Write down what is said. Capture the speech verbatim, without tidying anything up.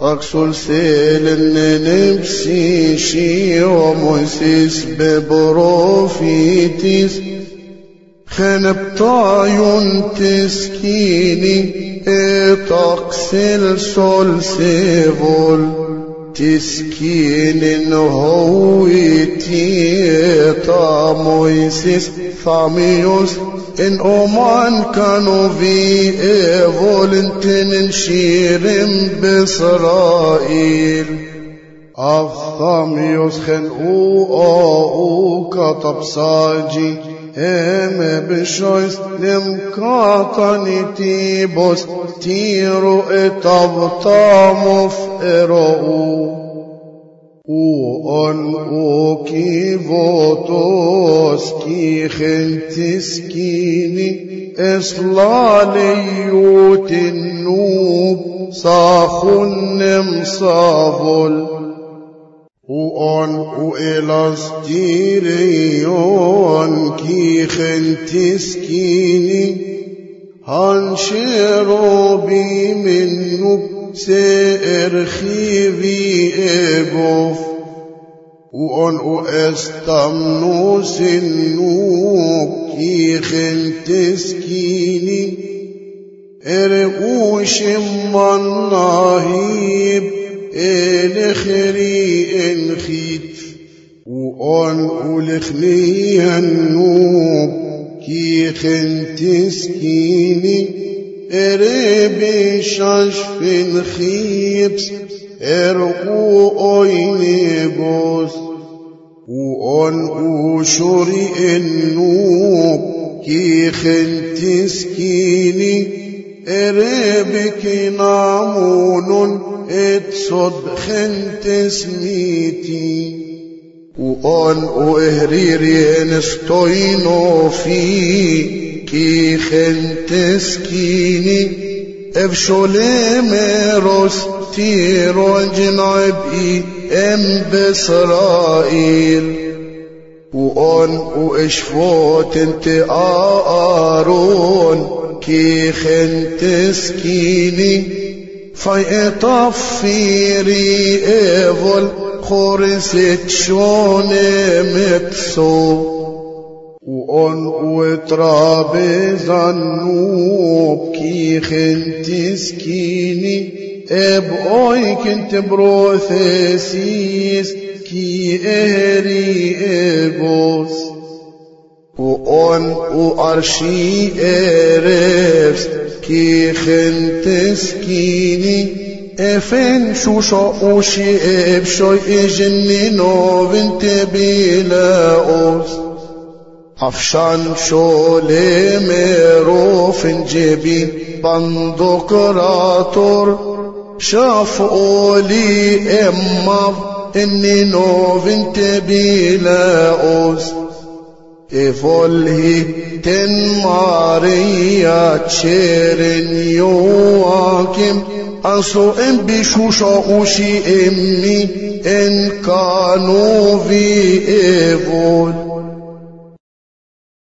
أقصل سيلن نفسي شي ومسيس ببروفيتيس خنب طايون تسكيني اتقسل سول سيفول تسكين هويتي طامويسيس ثاميوس إن أمان كانوا في فولنتين شيرم بإسرائيل أفثاميوس خلقوا أو كتب ساجي هم بشويس نمكاتني تيبوس تيرو اتبطامو فئرؤو وأن أوكي فوتوس كي خنتسكيني إصلاليوت النوب صاخن مصابل وأن وإلاستيريون كي خنتسكيني هنشيرو بي منو سير خيفي إبوف وأن أستمنو سنوك كي خنتسكيني إرقوش من ناهيب إلخري إنخيت وأن ألخني النوب كي خنتسكيني إربي ششف خيبس إرقو أيني بوس وأن أشري النوب كي خنتسكيني إربك نامون اتصد خنتسميتي وأن أهريري نستوينو في كي خنتسكيني افشولي ميروس تيرو جنعبئي ام بإسرائيل وأن واشفوت انت آرون كي خنتسكيني فايطفيري ايفول خورست شون متسو وأن وترابي زنوب كي خنتسكيني ابقوي كنت بروثيسيس كي اهري ابوس وأن وأرشي ارفس كي خنتسكيني افن شوشا اوشي ابشوي اجنينو بنت بيلاوس عفشان شولي ميروفن جيبين بندقراتور شاف اولي اماف اني نوفن تبيلاوس افولهي تن ماريا تشيرن يواكم أنسو ام بشوشا اوشي امي ان كانوا في ايفول